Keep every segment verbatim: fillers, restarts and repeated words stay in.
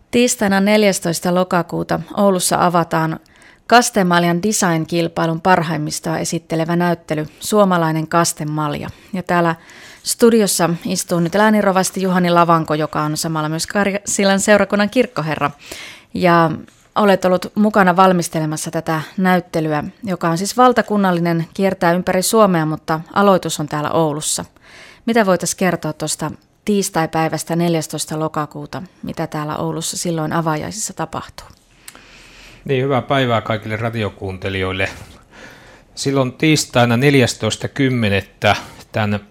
Tiistaina neljästoista lokakuuta Oulussa avataan kastemaljan design-kilpailun parhaimmistoa esittelevä näyttely Suomalainen kastemalja. Ja täällä studiossa istuu nyt lääninrovasti Juhani Lavanko, joka on samalla myös Karjasillan seurakunnan kirkkoherra. Ja olet ollut mukana valmistelemassa tätä näyttelyä, joka on siis valtakunnallinen, kiertää ympäri Suomea, mutta aloitus on täällä Oulussa. Mitä voitaisiin kertoa tuosta tiistaipäivästä neljästoista lokakuuta, mitä täällä Oulussa silloin avaajaisissa tapahtuu? Niin, hyvää päivää kaikille radiokuuntelijoille. Silloin tiistaina neljästoista kymmenettä tämän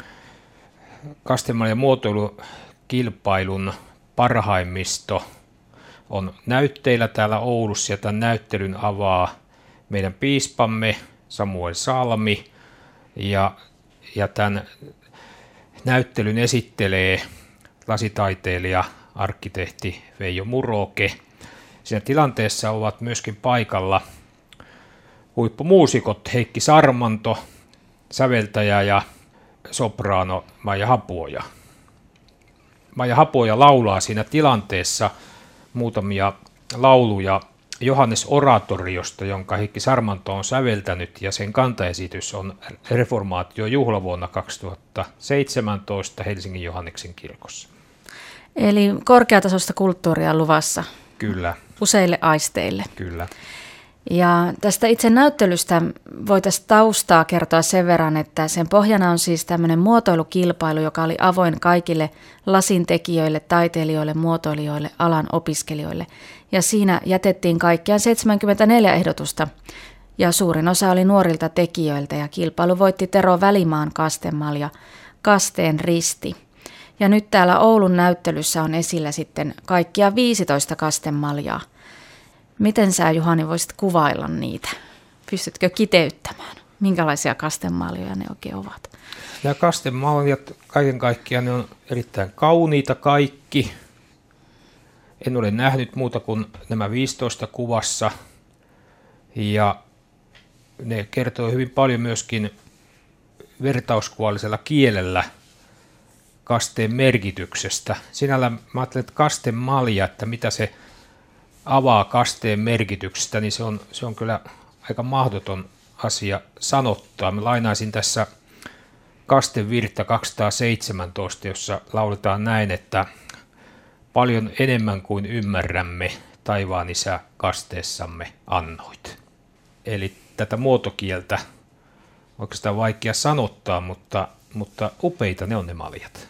kastemaljan muotoilukilpailun parhaimmisto on näytteillä täällä Oulussa, ja tämän näyttelyn avaa meidän piispamme Samuel Salmi, ja, ja tämän näyttelyn esittelee lasitaiteilija, arkkitehti Veijo Muroke. Siinä tilanteessa ovat myöskin paikalla huippumuusikot Heikki Sarmanto, säveltäjä ja sopraano Maija Hapuoja. Maija Hapuoja laulaa siinä tilanteessa muutamia lauluja Johannes Oratoriosta, jonka Heikki Sarmanto on säveltänyt, ja sen kantaesitys on reformaatio juhlavuonna kaksituhattaseitsemäntoista Helsingin Johanneksen kirkossa. Eli korkeatasoista kulttuuria luvassa. Kyllä. Useille aisteille. Kyllä. Ja tästä itse näyttelystä voitaisiin taustaa kertoa sen verran, että sen pohjana on siis tämmöinen muotoilukilpailu, joka oli avoin kaikille lasintekijöille, taiteilijoille, muotoilijoille, alan opiskelijoille. Ja siinä jätettiin kaikkiaan seitsemänkymmentäneljä ehdotusta, ja suurin osa oli nuorilta tekijöiltä, ja kilpailu voitti Tero Välimaan kastemalja Kasteen risti. Ja nyt täällä Oulun näyttelyssä on esillä sitten kaikkia viisitoista kastemaljaa. Miten sä, Juhani, voisit kuvailla niitä? Pystytkö kiteyttämään? Minkälaisia kastemaljoja ne oikein ovat? Nämä kastemaljat kaiken kaikkiaan ne on erittäin kauniita kaikki. En ole nähnyt muuta kuin nämä viisitoista kuvassa. Ja ne kertoo hyvin paljon myöskin vertauskuvallisella kielellä kasteen merkityksestä. Sinällään mä ajattelen, että kastemalja, että mitä se avaa kasteen merkityksestä, niin se on, se on kyllä aika mahdoton asia sanottaa. Mä lainaisin tässä kastevirttä kaksisataaseitsemäntoista, jossa lauletaan näin, että paljon enemmän kuin ymmärrämme, taivaan Isä kasteessamme annoit. Eli tätä muotokieltä oikeastaan vaikea sanottaa, mutta, mutta upeita ne on ne maljat.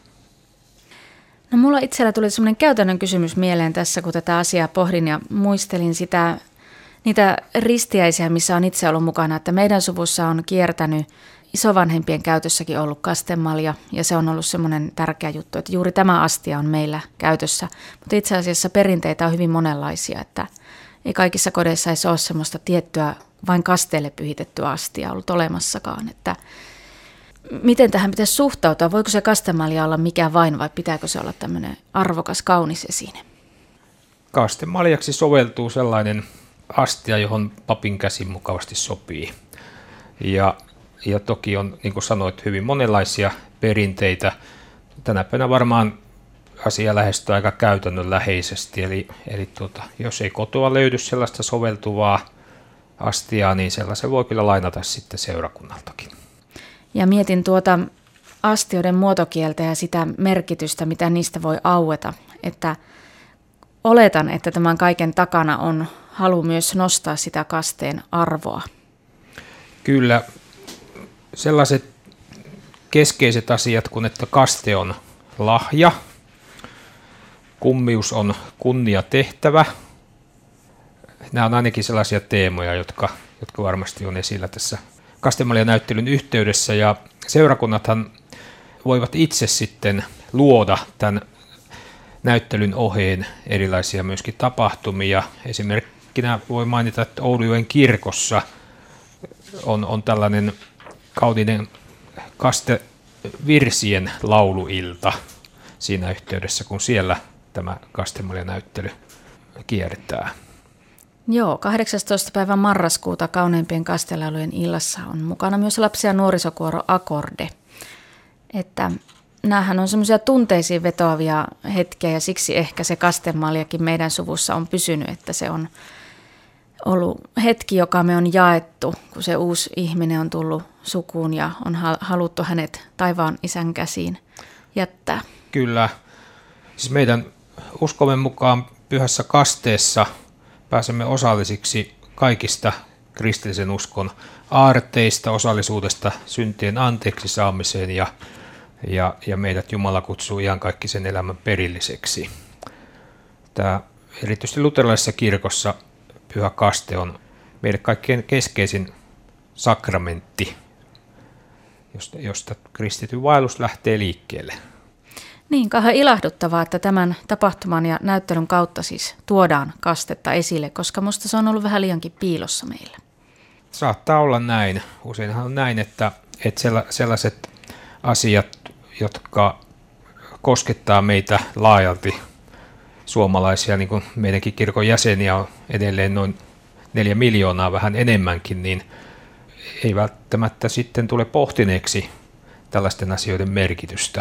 No, mulla itsellä tuli semmoinen käytännön kysymys mieleen tässä, kun tätä asiaa pohdin ja muistelin sitä, niitä ristiäisiä, missä on itse ollut mukana, että meidän suvussa on kiertänyt isovanhempien käytössäkin ollut kastemalja, ja se on ollut semmoinen tärkeä juttu, että juuri tämä astia on meillä käytössä, mutta itse asiassa perinteitä on hyvin monenlaisia, että ei kaikissa kodeissa edes ole semmoista tiettyä vain kasteelle pyhitettyä astia ollut olemassakaan, että miten tähän pitäisi suhtautua? Voiko se kastemalja olla mikä vain, vai pitääkö se olla tämmöinen arvokas, kaunis esine? Kastemaljaksi soveltuu sellainen astia, johon papin käsi mukavasti sopii. Ja, ja toki on, niin kuin sanoit, hyvin monenlaisia perinteitä. Tänä päivänä varmaan asia lähestyy aika käytännönläheisesti. Eli, eli tuota, jos ei kotoa löydy sellaista soveltuvaa astiaa, niin sellaisen voi kyllä lainata sitten seurakunnaltakin. Ja mietin tuota astioiden muotokieltä ja sitä merkitystä, mitä niistä voi aueta. Että oletan, että tämän kaiken takana on halu myös nostaa sitä kasteen arvoa. Kyllä, sellaiset keskeiset asiat kuin että kaste on lahja, kummius on kunniatehtävä. Nämä on ainakin sellaisia teemoja, jotka, jotka varmasti on esillä tässä kastemaljanäyttelyn yhteydessä, ja seurakunnathan voivat itse sitten luoda tämän näyttelyn oheen erilaisia myöskin tapahtumia. Esimerkkinä voi mainita, että Oulujoen kirkossa on, on tällainen kauninen kastevirsien lauluilta siinä yhteydessä, kun siellä tämä kastemaljanäyttely kiertää. Joo, kahdeksastoista päivä marraskuuta Kauneimpien kastelaulujen illassa on mukana myös lapsi- ja nuorisokuoro Akorde. Että näähän on semmoisia tunteisiin vetoavia hetkiä ja siksi ehkä se kastemaljakin meidän suvussa on pysynyt, että se on ollut hetki, joka me on jaettu, kun se uusi ihminen on tullut sukuun ja on haluttu hänet taivaan isän käsiin jättää. Kyllä. Siis meidän uskomme mukaan pyhässä kasteessa pääsemme osallisiksi kaikista kristillisen uskon aarteista, osallisuudesta syntien anteeksi saamiseen ja, ja, ja meidät Jumala kutsuu iankaikkisen elämän perilliseksi. Tämä, erityisesti luterilaisessa kirkossa pyhä kaste on meille kaikkein keskeisin sakramentti, josta, josta kristityn vaellus lähtee liikkeelle. Niin, kauhean ilahduttavaa, että tämän tapahtuman ja näyttelyn kautta siis tuodaan kastetta esille, koska musta se on ollut vähän liiankin piilossa meillä. Saattaa olla näin. Useinhan on näin, että, että sellaiset asiat, jotka koskettaa meitä laajalti suomalaisia, niin kuin meidänkin kirkon jäseniä on edelleen noin neljä miljoonaa, vähän enemmänkin, niin ei välttämättä sitten tule pohtineeksi tällaisten asioiden merkitystä.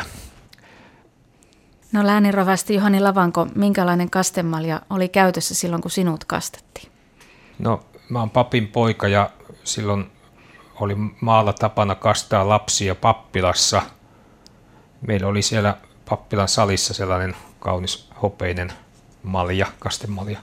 No lääninrovasti Juhani Lavanko, minkälainen kastemalja oli käytössä silloin, kun sinut kastettiin? No mä oon papin poika ja silloin oli maalla tapana kastaa lapsia pappilassa. Meillä oli siellä pappilan salissa sellainen kaunis hopeinen malja, kastemalja.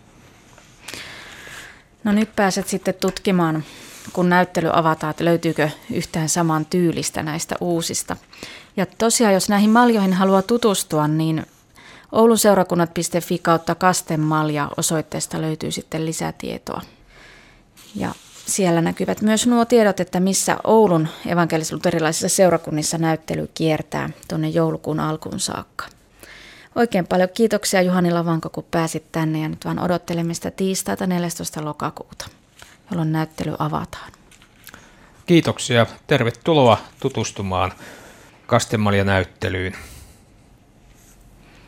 No nyt pääset sitten tutkimaan, kun näyttely avataan, että löytyykö yhtään saman tyylistä näistä uusista. Ja tosiaan, jos näihin maljoihin haluaa tutustua, niin ouluseurakunnat piste fi kautta kastemalja osoitteesta löytyy sitten lisätietoa. Ja siellä näkyvät myös nuo tiedot, että missä Oulun evankelis-luterilaisissa seurakunnissa näyttely kiertää tuonne joulukuun alkuun saakka. Oikein paljon kiitoksia Juhani Lavanko, kun pääsit tänne ja nyt vaan odottelemme sitä tiistaita neljästoista lokakuuta, jolloin näyttely avataan. Kiitoksia. Tervetuloa tutustumaan kastemaljanäyttelyyn.